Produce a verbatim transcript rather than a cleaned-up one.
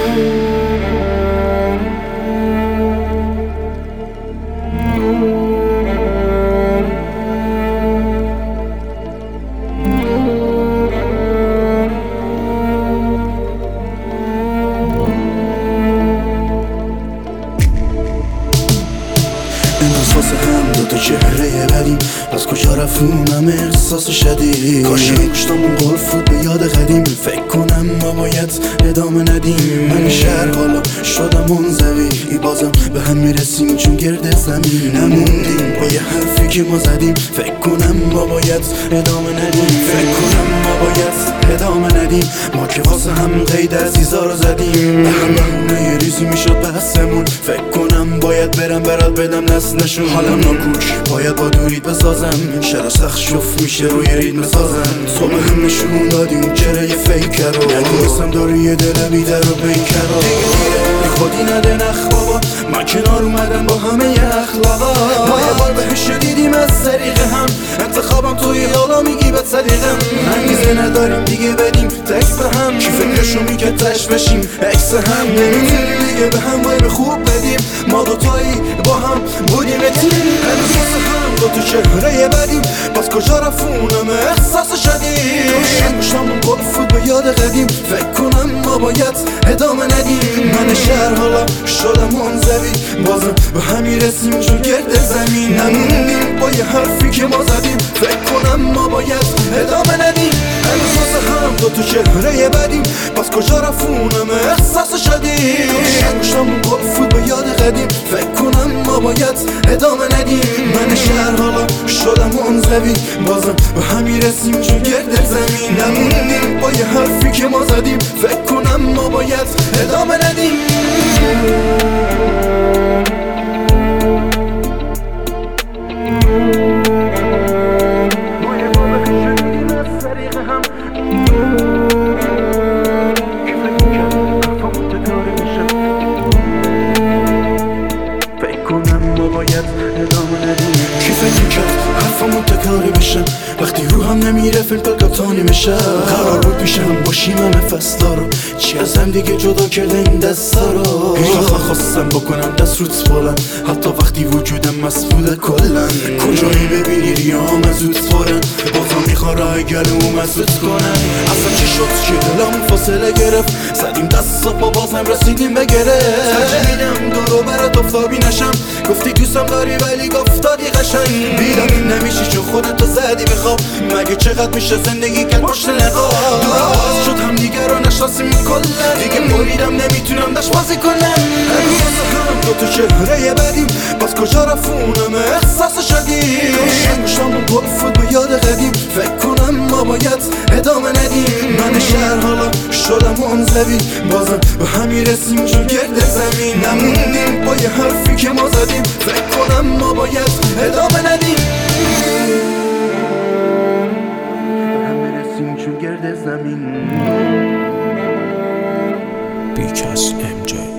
امروز واسه هم دوتا چهره بدیم، پس کجا رفتونم احساس شدید. کاش پشتمون قلف بود به یاد قدیم، فکر کنم ما باید ادامه ندیم. من شهر حالا شدم منزوی، بازم به هم میرسیم چون گرد زمین نموندیم. با یه حرفی که ما زدیم، فکر کنم ما باید ادامه ندیم. فکر کنم ما باید ادامه ندیم. ما که واسه هم قید عزیزا رو زدیم، به هم بهونه یه ریزی میشد بحثمون. فکر کنم باید برم برات بدم نسلشون. حالم ناکوک باید با دورید بسازم، شرا سخت شف میشه روی ریتم سازم. صبح هم نشون دادیم چرا یه فیکر رو، نتونستم داری یه دل بیدر و بیکر رو. دیگه خودی نده نخ بابا، من کنار اومدم با همه ی اخلاقا. ما یه بار بهش دیدیم از طریق هم، انتخابم توی حالا میگی به طریقم. انگیزه نداریم دیگه بدیم تکس به هم، کی فکرشو میگه تش بشیم اکس هم. نمیتونیم دیگه به هم باید خوب بدیم، ما دوتایی با هم بودیم تیم. هنوز واسه هم دوتا چهره بدیم، پس کجا رفتونم احساس شدیم. پشتمون قلف بود به یاد قدیم، فکر کنم ما باید ادامه ندیم. من شهر حالا شدم منزوی، بازم به هم میرسیم چون گرد زمین نموندیم. با یه حرفی که ما زدیم، فکر کنم ما باید ادامه ندیم. هنوز واسه هم دوتا چهره بدیم، پس کجا رفتونم احساس شدیم. پشتمون قلف بود به یاد قدیم، فکر کنم ما باید ادامه ندیم. من شهر حالا شدم منزوی، بازم به هم میرسیم چون گرد زمین نموندیم. با یه حرفی که ما زدیم، فکر کنم ما باید ادامه ندیم. کی فکر میکرد حرفمون تکراری بشن، وقتی روحم نمیره فیلم پلکاتانی میشه. قرار بود پیشم باشیم همه فصلا رو، چی از هم دیگه جدا کرده این دستا رو. هیچ وقت نخواستم بکنم دست روت بلند، حتی وقتی وجودم مسئول کلن. کجایی ببینی ریام از اوت فورن، بازم میخوان راه گلوم از اوت کنن. اصلا چی شد که دلم فاصله گرفت، زدیم دستا با بازم رسیدیم به گرفت. ترجیح دورو برات افتابی نشم، گفتی دوستم داری ولی گفتادی قشنگ. بیدم نمیشی چون خودتو زدی به خواب، مگه چقدر میشه زندگی که پشت نقاب. دور باز شد هم دیگه رو نشناسیم کلن، دیگه بریدم نمیتونم داشت بازی کنم. هنوز واسه هم دوتا چهره بدیم، پس کجا رفتونم احساس شدیم. پشتمون قلف بود به یاد قدیم، فکر کنم ما باید ادامه ندیم. من شهر حالا شدم منزوی، بازم به هم میرسیم چون گرد زمین نموندیم. با یه حرفی که ما زدیم، فکر کنم ما باید ادامه ندیم. به هم میرسیم چون گرد زمین. بیکس ام جی